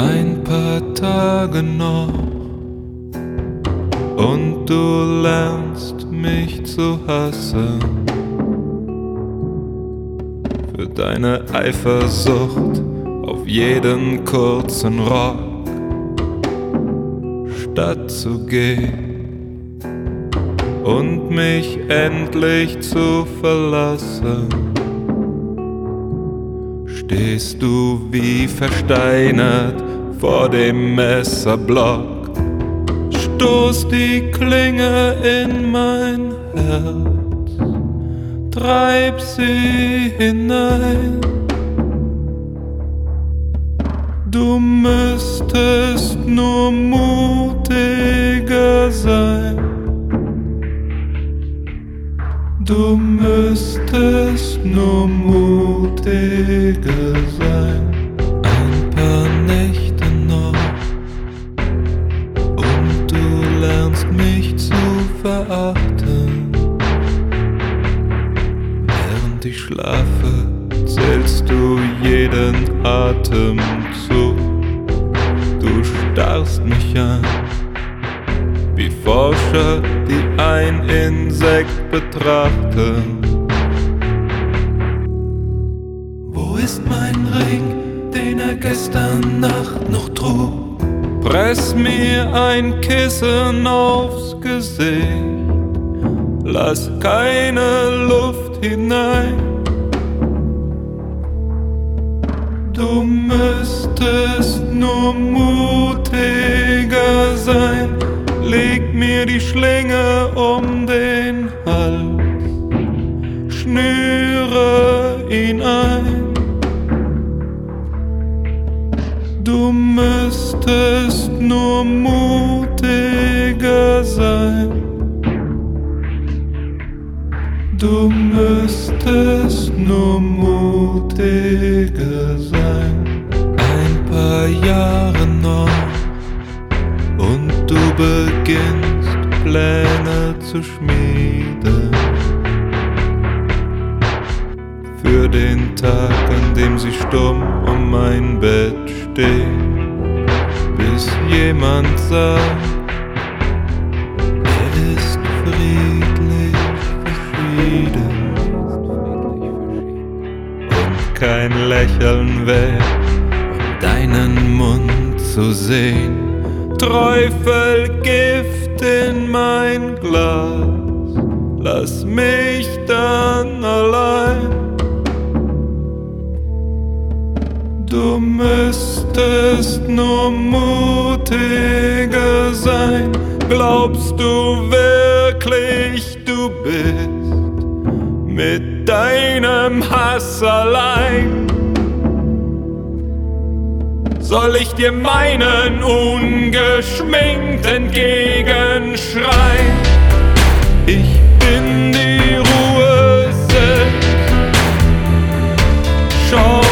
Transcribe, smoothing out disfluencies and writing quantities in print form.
Ein paar Tage noch und du lernst mich zu hassen für deine Eifersucht auf jeden kurzen Rock. Statt zu gehen und mich endlich zu verlassen, stehst du wie versteinert vor dem Messerblock, stoß die Klinge in mein Herz, treib sie hinein. Du müsstest nur mutiger sein. Du müsstest nur mutiger sein. Ein paar Nächte noch und du lernst mich zu verachten. Während ich schlafe, zählst du jeden Atemzug. Du starrst mich an wie Forscher, die ein Insekt betrachten. Wo ist mein Ring, den er gestern Nacht noch trug? Press mir ein Kissen aufs Gesicht, lass keine Luft hinein. Du müsstest nur mutiger sein. Leg mir die Schlinge um den Hals, schnüre ihn ein. Du müsstest nur mutiger sein. Du müsstest nur mutiger sein. Ein paar Jahre noch und du beginnst Pläne zu schmieden für den Tag, an dem sie stumm um mein Bett stehen, bis jemand sagt, er ist friedlich verschieden und kein Lächeln wert, um deinen Mund zu sehen. Träufelgift in mein Glas, lass mich dann allein. Du müsstest nur mutiger sein. Glaubst du wirklich, du bist mit deinem Hass allein? Soll ich dir meinen ungeschminkt entgegenschreien? Ich bin die Ruhe selbst. Schau